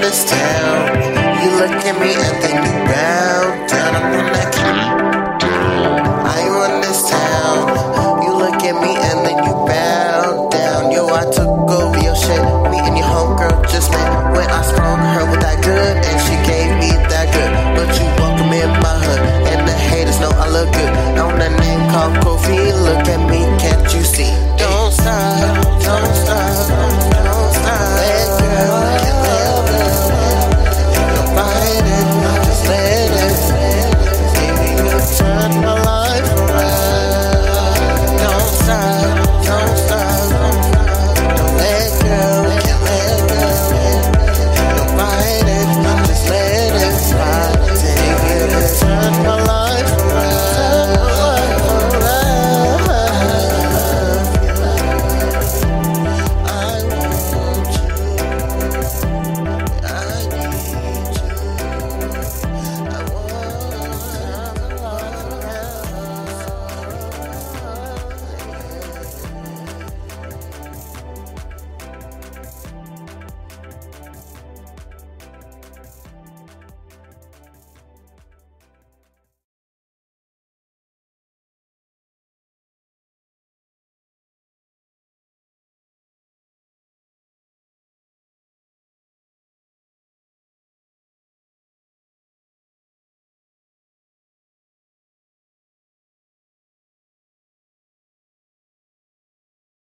this town. You look at me and then you bow down. I'm on that I run this town. You look at me and then you bow down. Yo, I took over your shit. Me and your homegirl just met. When I sprung her with that good, and she gave me that good. But you welcome in my hood, and the haters know I look good. On that name called Kofi, look at me.